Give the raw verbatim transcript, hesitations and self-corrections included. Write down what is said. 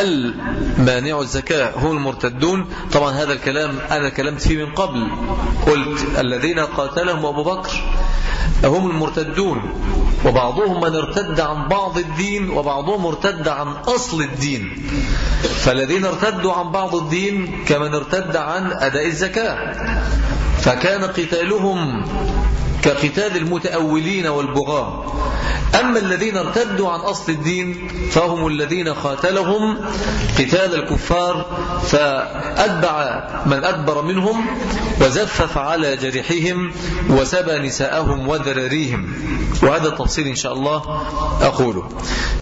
هل مانع الزكاة هم المرتدون؟ طبعا هذا الكلام أنا كلمت فيه من قبل، قلت الذين قاتلهم أبو بكر هم المرتدون، وبعضهم من ارتد عن بعض الدين وبعضهم ارتد عن أصل الدين. فالذين ارتدوا عن بعض الدين كمن ارتد عن أداء الزكاة، فكان قتالهم كقتال المتأولين والبغاة. أما الذين ارتدوا عن أصل الدين فهم الذين قاتلهم قتال الكفار، فأتبع من أدبر منهم وزفف على جريحهم وسبى نساءهم وذراريهم. وهذا التفصيل إن شاء الله أقوله.